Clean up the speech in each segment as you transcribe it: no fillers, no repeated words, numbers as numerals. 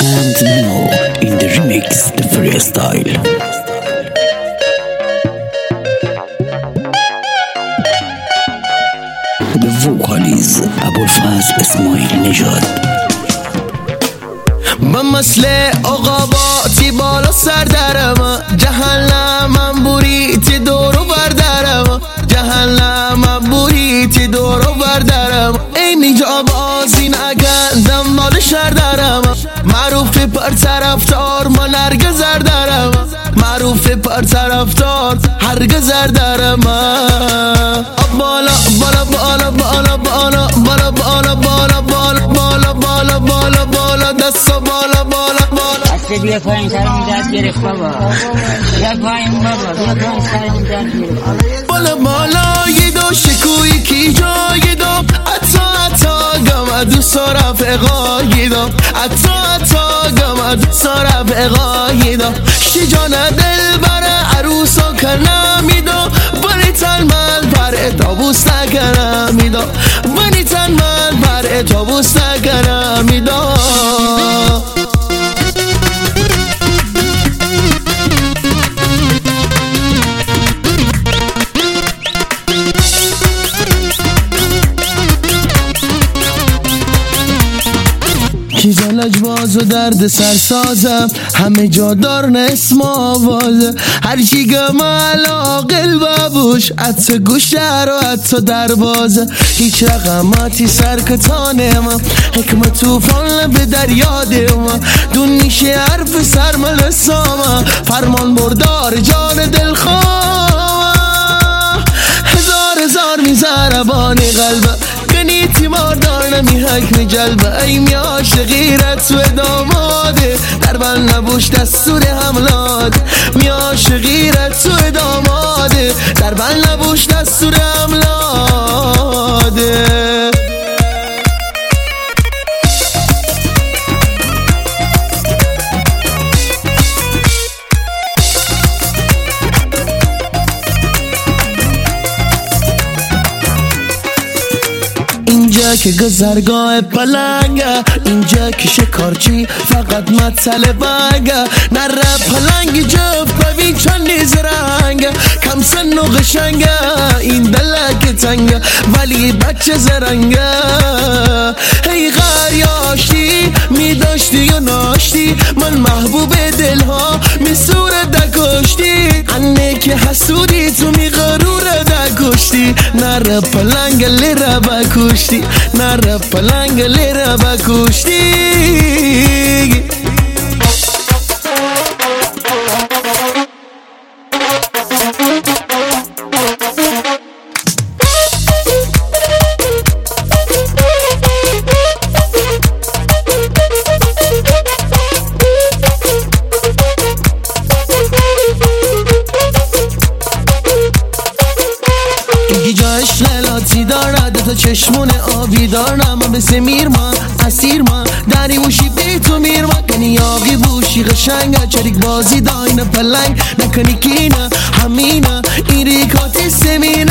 And now in the remix, the freestyle. The vocal is ابوالفضل اسماعیل نژاد. من مثل عقاباتی بالا سر درم، جهنمم بوریتی دورو بردرم، جهنمم بوریتی دورو بردرم. اینی جا بازی نگندم مال شهر درم، معروف پر طرفدار مال هرگز زردرم، معروف پر طرفدار هرگز زردرم. بالا بالا بالا بالا بالا بالا بالا بالا بالا بالا بالا بالا بالا دستا بالا بالا بالا. اصلا بیا پایین سرمون درد گرفت بابا، بیا پایین بابا، بیا پایین سرمون درد گرفت. بالا بالا یه دو شکوی کی جای دو، اتا گم دوست رفقایی دو، اتا گم دوست رفقایی دو. شجان دل بر عروس و کنمی دو، بانی تن من پر اتابوس نکنمی دو، بانی تن من پر اتابوس نکنمی دو. چیزا لجباز و درد سرسازم، همه جا دارن اسم آوازه، هر چی گم علاقل بابوش، حتی گوشه رو حتی دروازه. هیچ رقماتی سرکتانه من، حکمت توفان به دریا دیما، دون میشه حرف سرمل ساما، فرمان بردار جان دلخواه. هزار میزربانی قلبه، کنی تیمار دارنمی حکم جلبه. ای میاش غیرت و داماده، در بل نبوش دستور حملاده، میاش غیرت و داماده، در بل نبوش دستور حملاده. اینجا که گذرگاه پلنگه، اینجا که شکارچی فقط مطل بنگه، نره پلنگ جفت ببین چند نیز رنگه، کم سن و قشنگه این دلک تنگه ولی بچه زرنگه. هی غریاشتی می داشتی و ناشتی، من محبوب دلها می صورت دکشتی، انه که حسودی تو می غرور دکشتی، نره پلنگ لیره بکشتی، نره پلنگ لیره بکشتی. جاش للاتی دارد تا چشمون آبی دارم، من مثل میرمان اسیر من دری بوشی بی تو میرمان، کنی یاقی بوشی قشنگه، چریک بازی داین پلنگ نکنی کینه همینه این ریکاتی سمینه.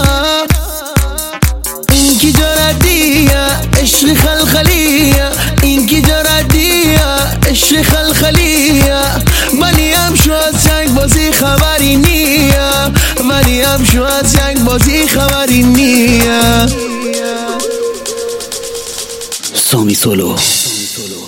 این کی جردیه عشق خلخلیه، این کی جردیه عشق خلخلیه، ولی هم شو از جنگ بازی خبری نیه، ولی هم شو از جنگ بازی خبری نیه. سامی سولو.